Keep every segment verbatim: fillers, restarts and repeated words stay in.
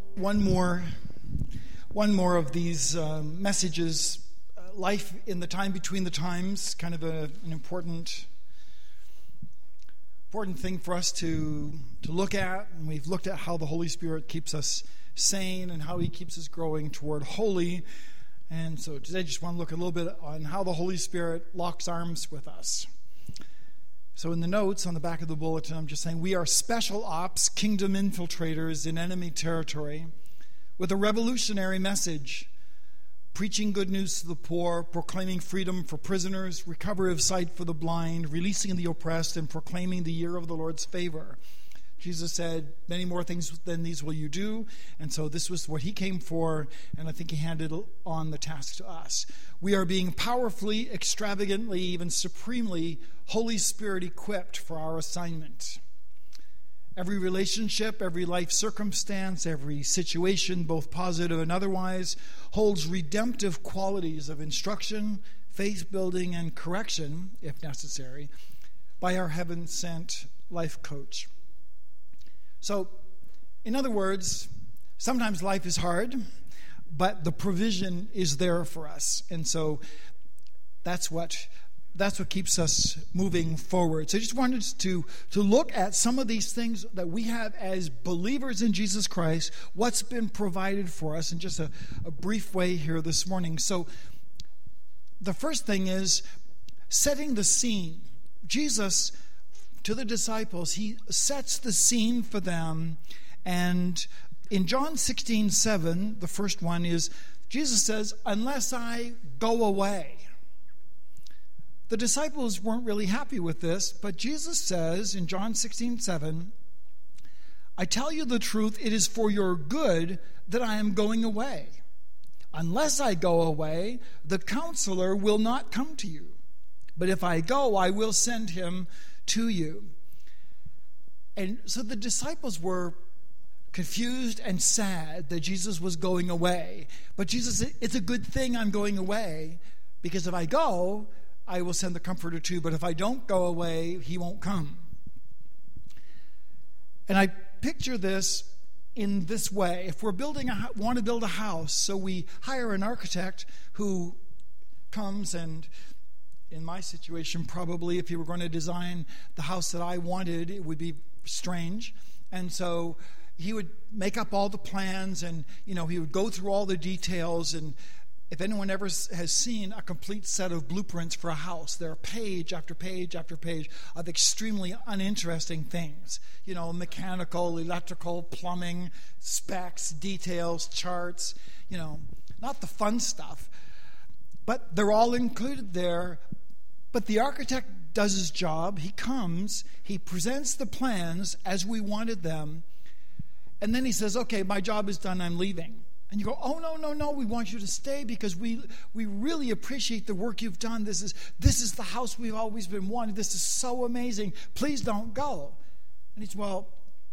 one more, one more of these uh, messages. Uh, life in the time between the times, kind of a, an important, important thing for us to to look at. And we've looked at how the Holy Spirit keeps us sane and how He keeps us growing toward holy. And so today, I just want to look a little bit on how the Holy Spirit locks arms with us. So in the notes on the back of the bulletin, I'm just saying we are special ops, kingdom infiltrators in enemy territory with a revolutionary message, preaching good news to the poor, proclaiming freedom for prisoners, recovery of sight for the blind, releasing the oppressed, and proclaiming the year of the Lord's favor. Jesus said, many more things than these will you do. And so this was what He came for, and I think He handed on the task to us. We are being powerfully, extravagantly, even supremely Holy Spirit equipped for our assignment. Every relationship, every life circumstance, every situation, both positive and otherwise, holds redemptive qualities of instruction, faith building, and correction, if necessary, by our heaven-sent life coach. So, in other words, sometimes life is hard, but the provision is there for us. And so that's what that's what keeps us moving forward. So I just wanted to, to look at some of these things that we have as believers in Jesus Christ, what's been provided for us in just a, a brief way here this morning. So the first thing is setting the scene. Jesus, to the disciples, He sets the scene for them. And in John sixteen seven, the first one is, Jesus says, unless I go away. The disciples weren't really happy with this, but Jesus says in John sixteen seven, I tell you the truth, it is for your good that I am going away. Unless I go away, the Counselor will not come to you. But if I go, I will send Him to you. And so the disciples were confused and sad that Jesus was going away. But Jesus said, it's a good thing I'm going away, because if I go, I will send the Comforter to you. But if I don't go away, He won't come. And I picture this in this way. If we're building a want to build a house, so we hire an architect who comes and, in my situation, probably if you were going to design the house that I wanted, it would be strange. And so he would make up all the plans, and you know he would go through all the details. And if anyone ever has seen a complete set of blueprints for a house, there are page after page after page of extremely uninteresting things. You know, mechanical, electrical, plumbing, specs, details, charts, you know, not the fun stuff. But they're all included there. But the architect does his job. He comes, he presents the plans as we wanted them, and then he says, okay, my job is done, I'm leaving. And you go, oh, no, no, no, we want you to stay because we we really appreciate the work you've done. This is this is the house we've always been wanting. This is so amazing. Please don't go. And he's, well,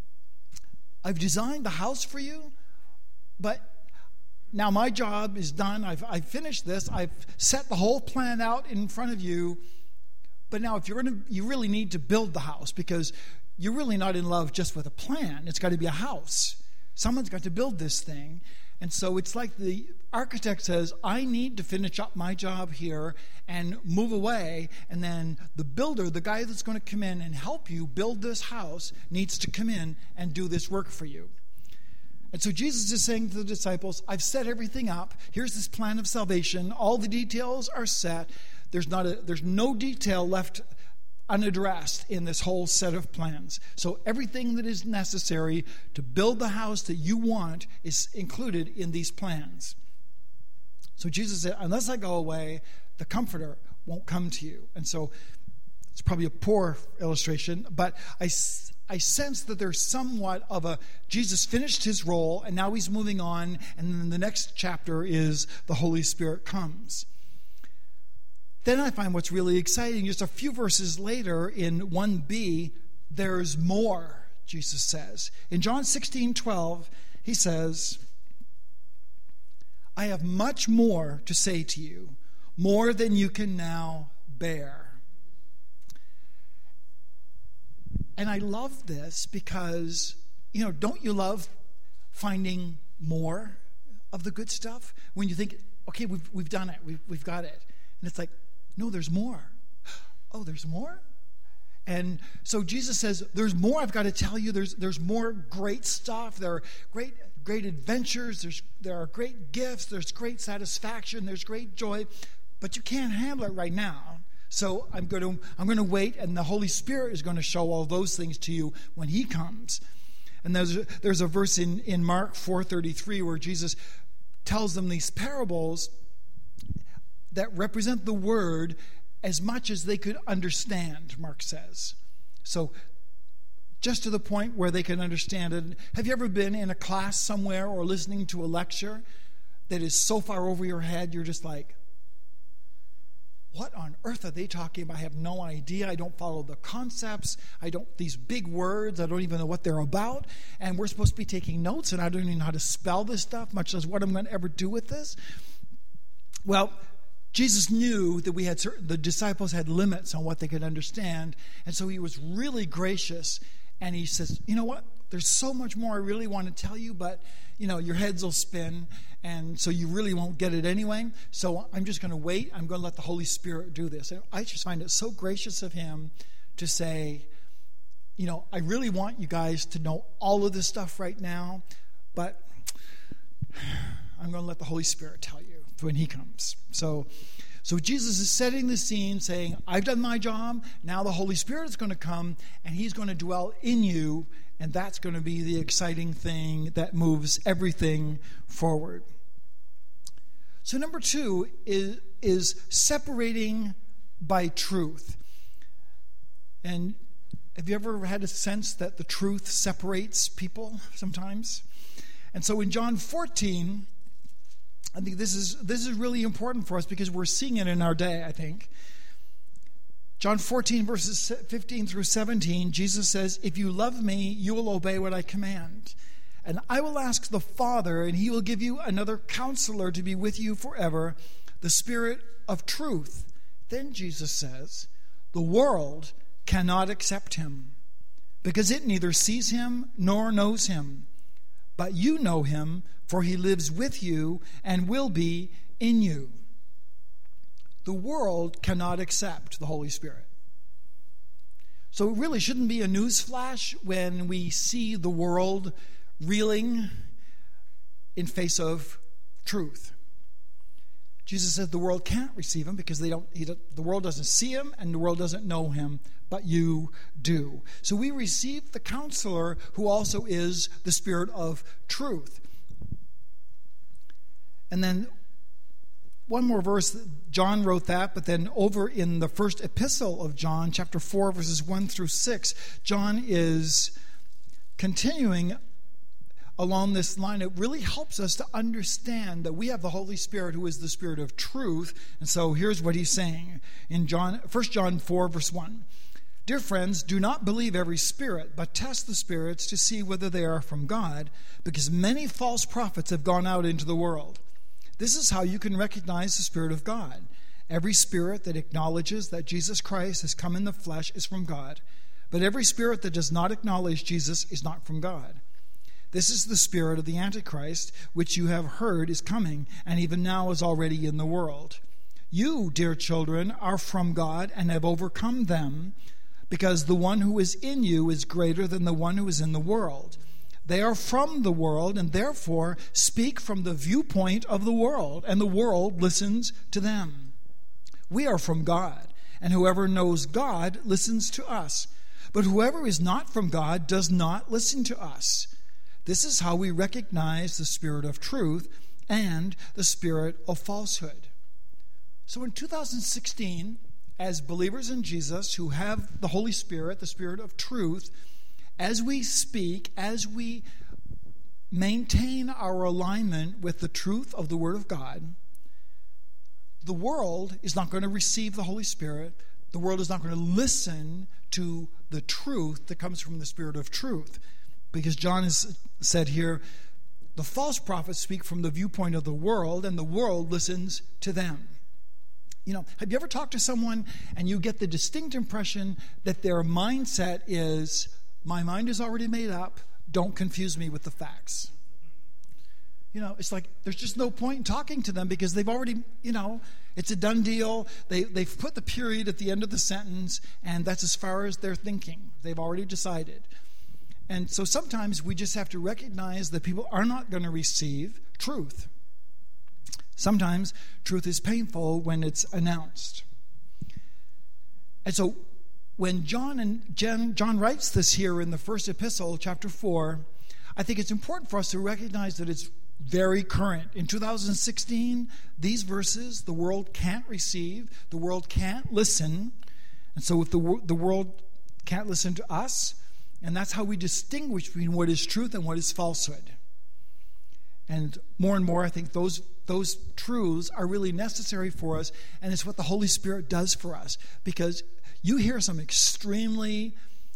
I've designed the house for you, but now my job is done. I've, I've finished this. I've set the whole plan out in front of you. But now if you're going to, you really need to build the house, because you're really not in love just with a plan. It's got to be a house. Someone's got to build this thing. And so it's like the architect says, I need to finish up my job here and move away. And then the builder, the guy that's going to come in and help you build this house, needs to come in and do this work for you. And so Jesus is saying to the disciples, I've set everything up. Here's this plan of salvation. All the details are set. There's not a, there's no detail left unaddressed in this whole set of plans. So everything that is necessary to build the house that you want is included in these plans. So Jesus said, unless I go away, the Comforter won't come to you. And so it's probably a poor illustration, but I, I sense that there's somewhat of a, Jesus finished his role and now he's moving on, and then the next chapter is the Holy Spirit comes. Then I find what's really exciting, just a few verses later in one b, there's more, Jesus says. In John sixteen twelve, he says, I have much more to say to you, more than you can now bear. And I love this because, you know, don't you love finding more of the good stuff? When you think, okay, we've, we've done it, we've, we've got it. And it's like, no, there's more. Oh, there's more? And so Jesus says, there's more I've got to tell you. There's there's more great stuff. There are great great adventures. There's there are great gifts. There's great satisfaction. There's great joy. But you can't handle it right now. So I'm going to I'm going to wait, and the Holy Spirit is going to show all those things to you when He comes. And there's a, there's a verse in, in Mark four thirty-three where Jesus tells them these parables that represent the Word as much as they could understand, Mark says. So just to the point where they can understand it. Have you ever been in a class somewhere or listening to a lecture that is so far over your head, you're just like, what on earth are they talking about? I have no idea. I don't follow the concepts. I don't, these big words, I don't even know what they're about. And we're supposed to be taking notes, and I don't even know how to spell this stuff, much less what I'm going to ever do with this. Well, Jesus knew that we had certain, the disciples had limits on what they could understand, and so He was really gracious, and He says, you know what, there's so much more I really want to tell you, but you know, your heads will spin, and so you really won't get it anyway, so I'm just going to wait. I'm going to let the Holy Spirit do this. And I just find it so gracious of Him to say, you know, I really want you guys to know all of this stuff right now, but I'm going to let the Holy Spirit tell you when He comes. So so Jesus is setting the scene, saying, I've done my job. Now the Holy Spirit is going to come, and He's going to dwell in you, and that's going to be the exciting thing that moves everything forward. So number two is, is separating by truth. And have you ever had a sense that the truth separates people sometimes? And so in John fourteen, I think this is this is really important for us because we're seeing it in our day, I think. John fourteen, verses fifteen through seventeen, Jesus says, if you love me, you will obey what I command. And I will ask the Father, and He will give you another counselor to be with you forever, the Spirit of truth. Then Jesus says, the world cannot accept Him, because it neither sees Him nor knows Him. But you know Him, for He lives with you and will be in you. The world cannot accept the Holy Spirit. So it really shouldn't be a newsflash when we see the world reeling in face of truth. Jesus said the world can't receive Him because they don't, he, the world doesn't see Him and the world doesn't know Him, but you do. So we receive the counselor who also is the Spirit of truth. And then one more verse, John wrote that, but then over in the first epistle of John, chapter four, verses one through six, John is continuing along this line. It really helps us to understand that we have the Holy Spirit who is the Spirit of truth. And so here's what he's saying in John, First John four, verse one. Dear friends, do not believe every spirit, but test the spirits to see whether they are from God, because many false prophets have gone out into the world. This is how you can recognize the Spirit of God. Every spirit that acknowledges that Jesus Christ has come in the flesh is from God, but every spirit that does not acknowledge Jesus is not from God. This is the spirit of the Antichrist, which you have heard is coming, and even now is already in the world. You, dear children, are from God and have overcome them, because the one who is in you is greater than the one who is in the world. They are from the world and therefore speak from the viewpoint of the world, and the world listens to them. We are from God, and whoever knows God listens to us. But whoever is not from God does not listen to us. This is how we recognize the spirit of truth and the spirit of falsehood. So in two thousand sixteen, as believers in Jesus who have the Holy Spirit, the Spirit of truth, as we speak, as we maintain our alignment with the truth of the Word of God, the world is not going to receive the Holy Spirit. The world is not going to listen to the truth that comes from the Spirit of truth. Because John has said here, the false prophets speak from the viewpoint of the world, and the world listens to them. You know, have you ever talked to someone and you get the distinct impression that their mindset is, my mind is already made up, don't confuse me with the facts? You know, it's like there's just no point in talking to them because they've already, you know, it's a done deal. They, they've put the period at the end of the sentence, and that's as far as they're thinking. They've already decided. And so sometimes we just have to recognize that people are not going to receive truth. Sometimes truth is painful when it's announced. And so when John and Jen, John writes this here in the first epistle, chapter four, I think it's important for us to recognize that it's very current. In two thousand sixteen, these verses the world can't receive, the world can't listen. And so if the, the world can't listen to us, and that's how we distinguish between what is truth and what is falsehood. And more and more, I think those those truths are really necessary for us, and it's what the Holy Spirit does for us. Because you hear some extremely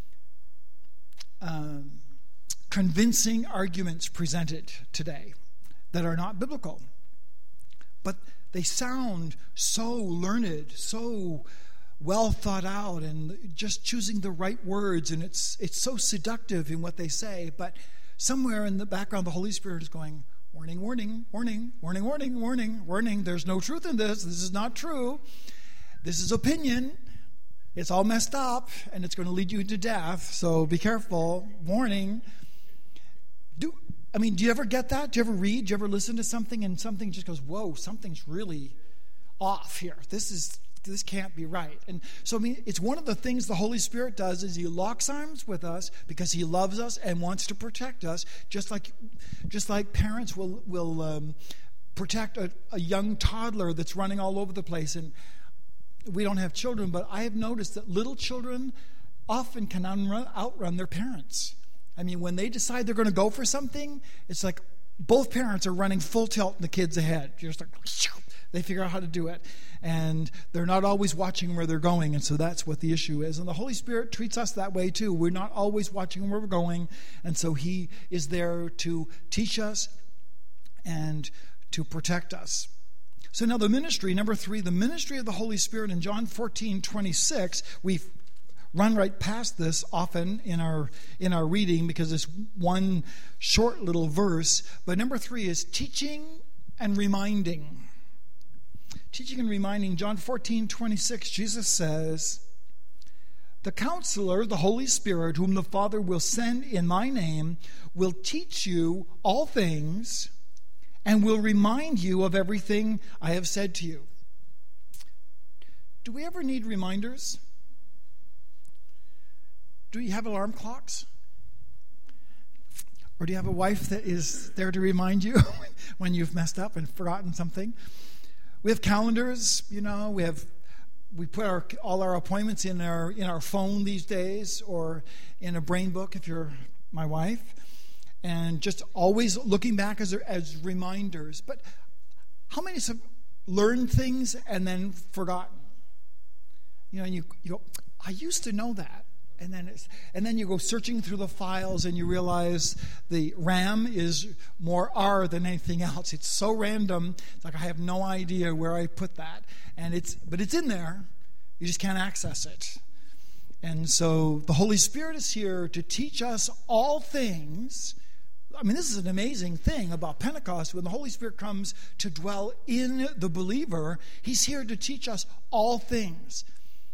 um, convincing arguments presented today that are not biblical. But they sound so learned, so well thought out, and just choosing the right words, and it's it's so seductive in what they say. But somewhere in the background, the Holy Spirit is going, warning, warning, warning, warning, warning, warning, warning. There's no truth in this. This is not true. This is opinion. It's all messed up, and it's going to lead you to death. So be careful. Warning. Do I mean, do you ever get that? Do you ever read? Do you ever listen to something and something just goes, whoa, something's really off here. This is this can't be right. And so, I mean, it's one of the things the Holy Spirit does is he locks arms with us because he loves us and wants to protect us, just like just like parents will will um, protect a, a young toddler that's running all over the place. And we don't have children, but I have noticed that little children often can outrun, outrun their parents. I mean, when they decide they're going to go for something, it's like both parents are running full tilt and the kid's ahead. You're just like, they figure out how to do it. And they're not always watching where they're going, and so that's what the issue is. And the Holy Spirit treats us that way too. We're not always watching where we're going, and so he is there to teach us and to protect us. So now the ministry, number three, the ministry of the Holy Spirit in John fourteen twenty-six, we've run right past this often in our in our reading because it's one short little verse. But number three is teaching and reminding. Teaching and reminding. John fourteen twenty-six, Jesus says, "The Counselor, the Holy Spirit, whom the Father will send in my name, will teach you all things and will remind you of everything I have said to you." Do we ever need reminders? Do you have alarm clocks? Or do you have a wife that is there to remind you when you've messed up and forgotten something? We have calendars, you know, we have we put our all our appointments in our in our phone these days, or in a brain book if you're my wife, and just always looking back as as reminders. But how many have learned things and then forgotten? You know, and you, you go, I used to know that. And then it's, and then you go searching through the files and you realize the RAM is more R than anything else. It's so random. It's like I have no idea where I put that. And it's but it's in there. You just can't access it. And so the Holy Spirit is here to teach us all things. I mean, this is an amazing thing about Pentecost. When the Holy Spirit comes to dwell in the believer, he's here to teach us all things.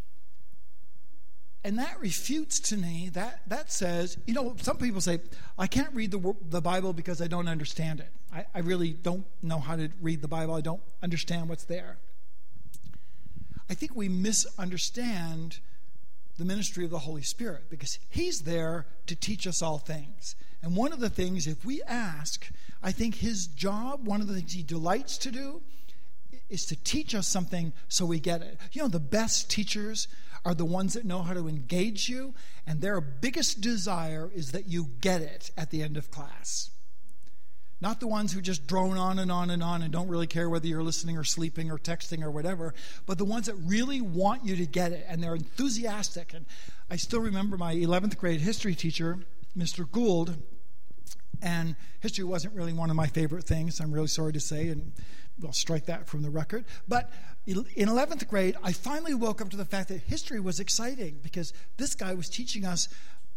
And that refutes to me, that, that says, you know, some people say, I can't read the the Bible because I don't understand it. I, I really don't know how to read the Bible. I don't understand what's there. I think we misunderstand the ministry of the Holy Spirit because he's there to teach us all things. And one of the things, if we ask, I think his job, one of the things he delights to do, is to teach us something so we get it. You know, the best teachers are the ones that know how to engage you, and their biggest desire is that you get it at the end of class. Not the ones who just drone on and on and on and don't really care whether you're listening or sleeping or texting or whatever, but the ones that really want you to get it, and they're enthusiastic. And I still remember my eleventh grade history teacher, Mister Gould, and history wasn't really one of my favorite things, I'm really sorry to say, and we'll strike that from the record. But in eleventh grade, I finally woke up to the fact that history was exciting because this guy was teaching us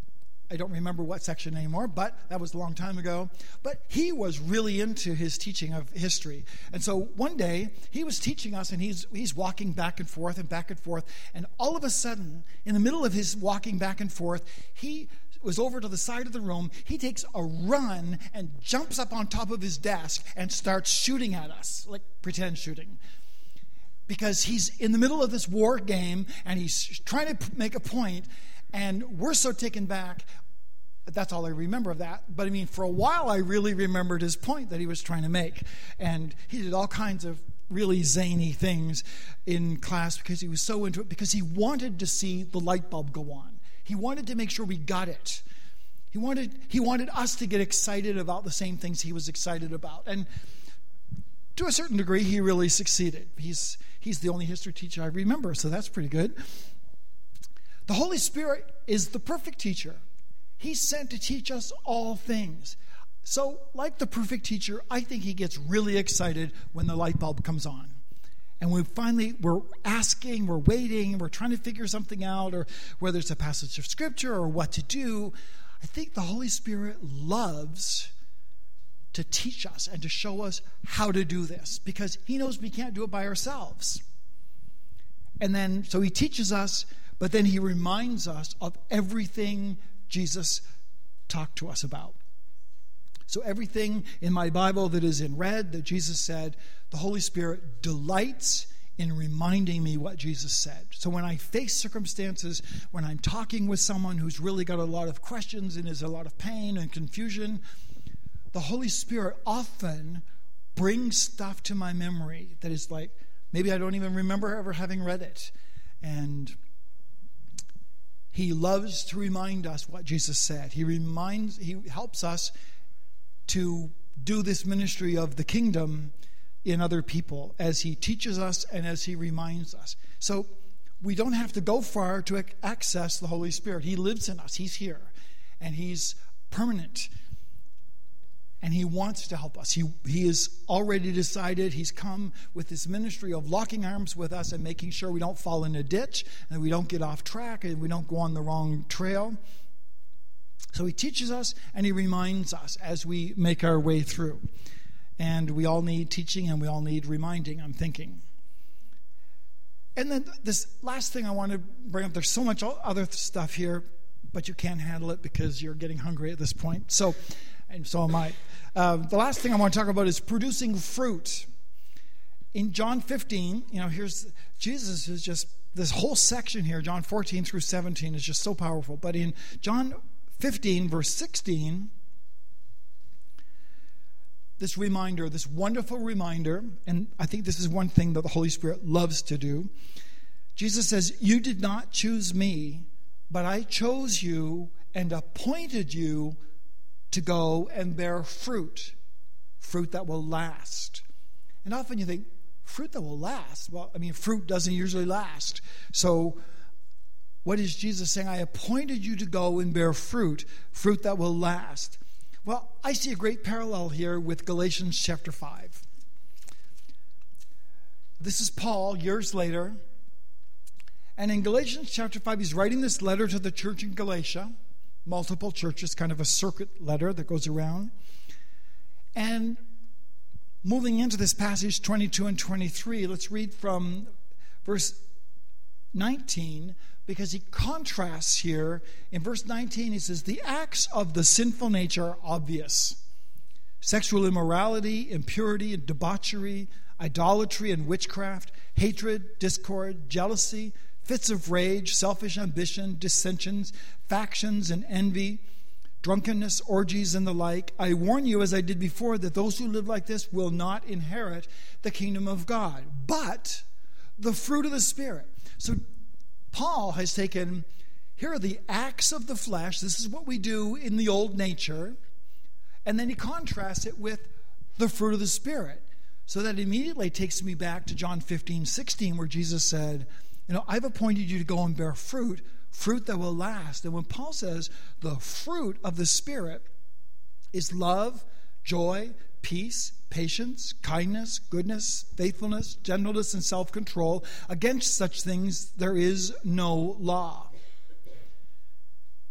I don't remember what section anymore, but that was a long time ago. But he was really into his teaching of history. And so one day, he was teaching us, and he's he's walking back and forth and back and forth. And all of a sudden, in the middle of his walking back and forth, he was over to the side of the room. He takes a run and jumps up on top of his desk and starts shooting at us, like pretend shooting. Because he's in the middle of this war game, and he's trying to make a point, and we're so taken back. That's all I remember of that. But I mean, for a while, I really remembered his point that he was trying to make. And he did all kinds of really zany things in class because he was so into it, because he wanted to see the light bulb go on. He wanted to make sure we got it. He wanted, he wanted us to get excited about the same things he was excited about. And to a certain degree, he really succeeded. He's, he's the only history teacher I remember, so that's pretty good. The Holy Spirit is the perfect teacher. He's sent to teach us all things. So, like the perfect teacher, I think he gets really excited when the light bulb comes on. And we finally, we're asking, we're waiting, we're trying to figure something out, or whether it's a passage of Scripture or what to do. I think the Holy Spirit loves to teach us and to show us how to do this, because he knows we can't do it by ourselves. And then, so he teaches us, but then he reminds us of everything Jesus talked to us about. So everything in my Bible that is in red that Jesus said, the Holy Spirit delights in reminding me what Jesus said. So when I face circumstances, when I'm talking with someone who's really got a lot of questions and is a lot of pain and confusion, the Holy Spirit often brings stuff to my memory that is like, maybe I don't even remember ever having read it. And he loves to remind us what Jesus said. He reminds, he helps us to do this ministry of the kingdom in other people as he teaches us and as he reminds us. So we don't have to go far to access the Holy Spirit. He lives in us. He's here. And he's permanent. And he wants to help us. He, he is already decided. He's come with this ministry of locking arms with us and making sure we don't fall in a ditch and we don't get off track and we don't go on the wrong trail. So he teaches us and he reminds us as we make our way through. And we all need teaching and we all need reminding, I'm thinking. And then this last thing I want to bring up, there's so much other stuff here, but you can't handle it because you're getting hungry at this point. So, and so am I. Uh, the last thing I want to talk about is producing fruit. In John fifteen, you know, here's Jesus is just, this whole section here, John fourteen through seventeen, is just so powerful. But in John fifteen, verse sixteen, this reminder, this wonderful reminder, and I think this is one thing that the Holy Spirit loves to do. Jesus says, "You did not choose me, but I chose you and appointed you to go and bear fruit, fruit that will last." And often you think, fruit that will last? Well, I mean, fruit doesn't usually last. So what is Jesus saying? I appointed you to go and bear fruit, fruit that will last. Well, I see a great parallel here with Galatians chapter five. This is Paul years later. And in Galatians chapter five, he's writing this letter to the church in Galatia. Multiple churches, kind of a circuit letter that goes around. And moving into this passage twenty-two and twenty-three, let's read from verse nineteen, because he contrasts here. In verse nineteen, he says, "The acts of the sinful nature are obvious: sexual immorality, impurity and debauchery, idolatry and witchcraft, hatred, discord, jealousy, fits of rage, selfish ambition, dissensions, factions and envy, drunkenness, orgies, and the like. I warn you, as I did before, that those who live like this will not inherit the kingdom of God. But the fruit of the Spirit." So Paul has taken, here are the acts of the flesh. This is what we do in the old nature. And then he contrasts it with the fruit of the Spirit. So that immediately takes me back to John fifteen, sixteen, where Jesus said, you know, I've appointed you to go and bear fruit, fruit that will last. And when Paul says the fruit of the Spirit is love, joy, peace, patience, kindness, goodness, faithfulness, gentleness, and self-control, against such things there is no law.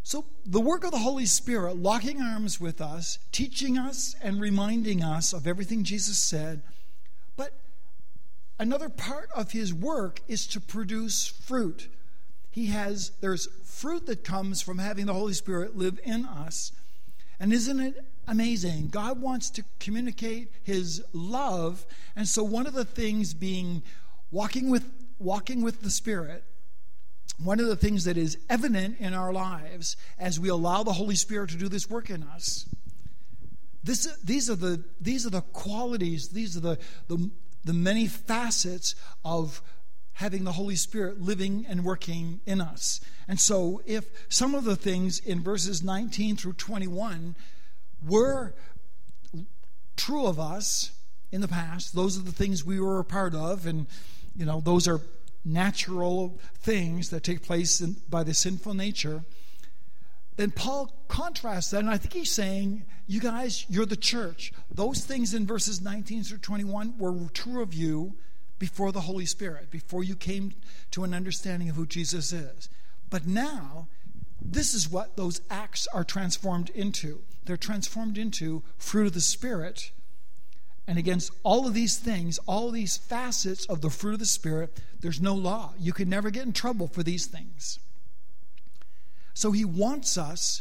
So the work of the Holy Spirit, locking arms with us, teaching us and reminding us of everything Jesus said. But another part of his work is to produce fruit. He has, there's fruit that comes from having the Holy Spirit live in us. And isn't it amazing? God wants to communicate his love. And so one of the things being walking with walking with the Spirit, one of the things that is evident in our lives as we allow the Holy Spirit to do this work in us, this, these are the these are the qualities, these are the, the, the many facets of having the Holy Spirit living and working in us. And so if some of the things in verses nineteen through twenty-one were true of us in the past, those are the things we were a part of, and you know, those are natural things that take place in, by the sinful nature, then Paul contrasts that, and I think he's saying, you guys, you're the church. Those things in verses nineteen through twenty-one were true of you before the Holy Spirit, before you came to an understanding of who Jesus is. But now, this is what those acts are transformed into. They're transformed into fruit of the Spirit. And against all of these things, all of these facets of the fruit of the Spirit, there's no law. You can never get in trouble for these things. So he wants us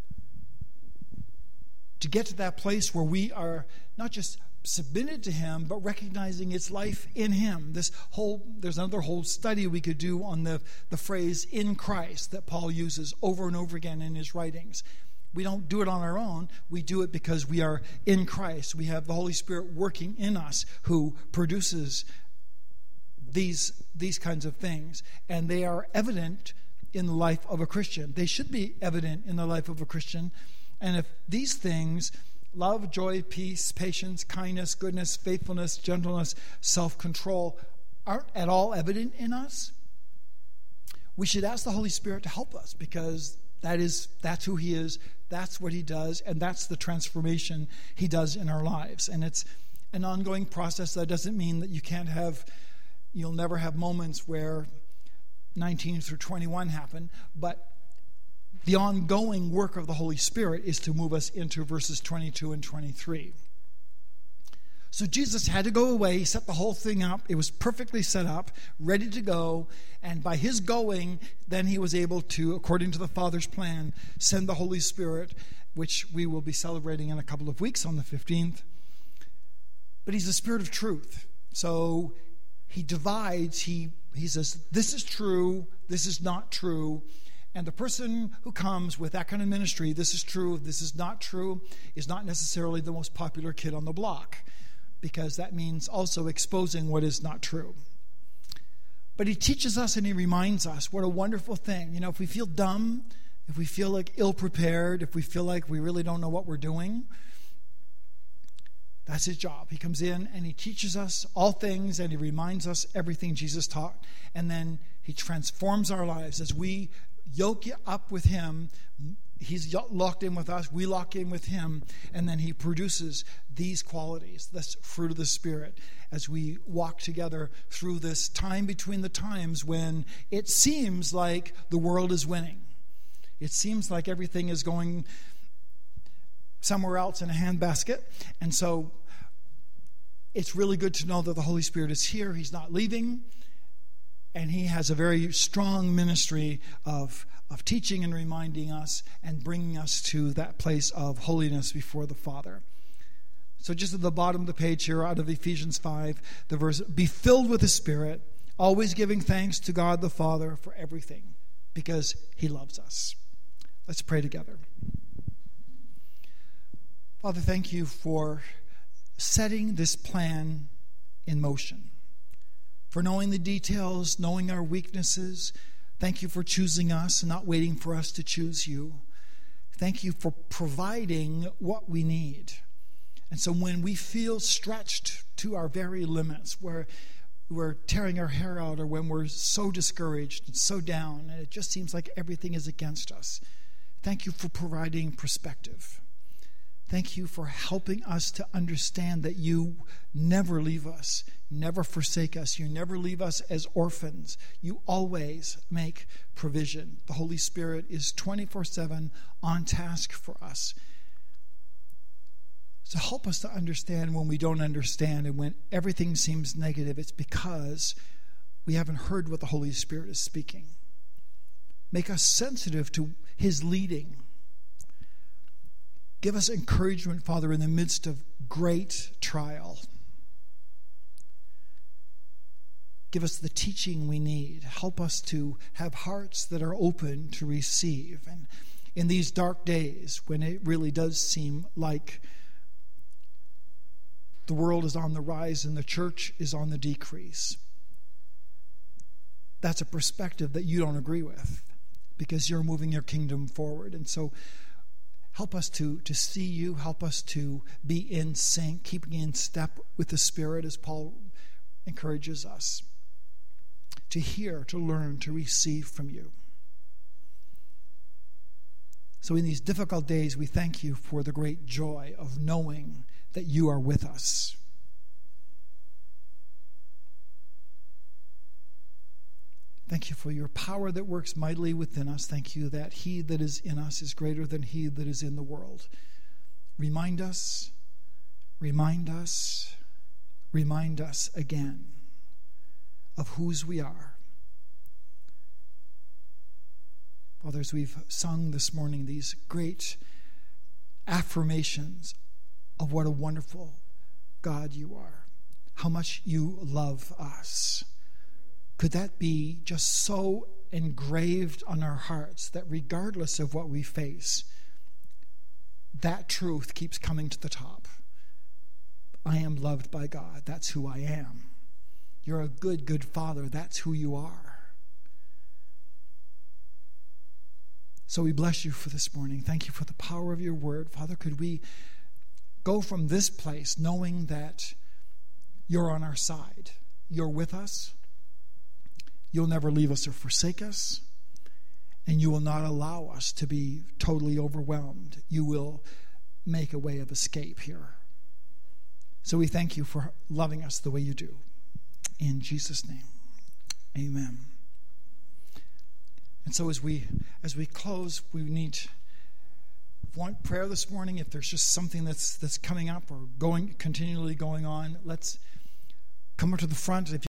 to get to that place where we are not just submitted to him, but recognizing its life in him. This whole, there's another whole study we could do on the, the phrase in Christ that Paul uses over and over again in his writings. We don't do it on our own. We do it because we are in Christ. We have the Holy Spirit working in us who produces these, these kinds of things. And they are evident in the life of a Christian. They should be evident in the life of a Christian. And if these things, love, joy, peace, patience, kindness, goodness, faithfulness, gentleness, self-control, aren't at all evident in us, we should ask the Holy Spirit to help us, because that is, that's who he is, that's what he does, and that's the transformation he does in our lives. And it's an ongoing process. That doesn't mean that you can't have, you'll never have moments where nineteen through twenty-one happen, but the ongoing work of the Holy Spirit is to move us into verses twenty-two and twenty-three. So Jesus had to go away. He set the whole thing up. It was perfectly set up, ready to go. And by his going, then he was able to, according to the Father's plan, send the Holy Spirit, which we will be celebrating in a couple of weeks on the fifteenth. But he's the Spirit of truth. So he divides. He, he says, this is true. This is not true. And the person who comes with that kind of ministry, this is true, this is not true, is not necessarily the most popular kid on the block, because that means also exposing what is not true. But he teaches us and he reminds us what a wonderful thing. You know, if we feel dumb, if we feel like ill-prepared, if we feel like we really don't know what we're doing, that's his job. He comes in and he teaches us all things and he reminds us everything Jesus taught. And then he transforms our lives as we yoke up with him. He's locked in with us, we lock in with him, and then he produces these qualities, this fruit of the Spirit, as we walk together through this time between the times when it seems like the world is winning. It seems like everything is going somewhere else in a handbasket. And so it's really good to know that the Holy Spirit is here. He's not leaving. And he has a very strong ministry of, of teaching and reminding us and bringing us to that place of holiness before the Father. So just at the bottom of the page here, out of Ephesians five, the verse, be filled with the Spirit, always giving thanks to God the Father for everything, because he loves us. Let's pray together. Father, thank you for setting this plan in motion, for knowing the details, knowing our weaknesses. Thank you for choosing us and not waiting for us to choose you. Thank you for providing what we need. And so when we feel stretched to our very limits, where we're tearing our hair out, or when we're so discouraged and so down, and it just seems like everything is against us, thank you for providing perspective. Thank you for helping us to understand that you never leave us, never forsake us. You never leave us as orphans. You always make provision. The Holy Spirit is twenty-four seven on task for us. So help us to understand when we don't understand and when everything seems negative, it's because we haven't heard what the Holy Spirit is speaking. Make us sensitive to his leading. Give us encouragement, Father, in the midst of great trial. Give us the teaching we need. Help us to have hearts that are open to receive. And in these dark days, when it really does seem like the world is on the rise and the church is on the decrease, that's a perspective that you don't agree with, because you're moving your kingdom forward. And so help us to, to see you. Help us to be in sync, keeping in step with the Spirit, as Paul encourages us. To hear, to learn, to receive from you. So in these difficult days, we thank you for the great joy of knowing that you are with us. Thank you for your power that works mightily within us. Thank you that he that is in us is greater than he that is in the world. Remind us, remind us, remind us again of whose we are. Father, as we've sung this morning these great affirmations of what a wonderful God you are, how much you love us, could that be just so engraved on our hearts that regardless of what we face, that truth keeps coming to the top. I am loved by God. That's who I am. You're a good, good Father. That's who you are. So we bless you for this morning. Thank you for the power of your word. Father, could we go from this place knowing that you're on our side. You're with us. You'll never leave us or forsake us. And you will not allow us to be totally overwhelmed. You will make a way of escape here. So we thank you for loving us the way you do. In Jesus' name, amen. And so as we as we close, we need want prayer this morning. If there's just something that's that's coming up or going continually going on, let's come up to the front. If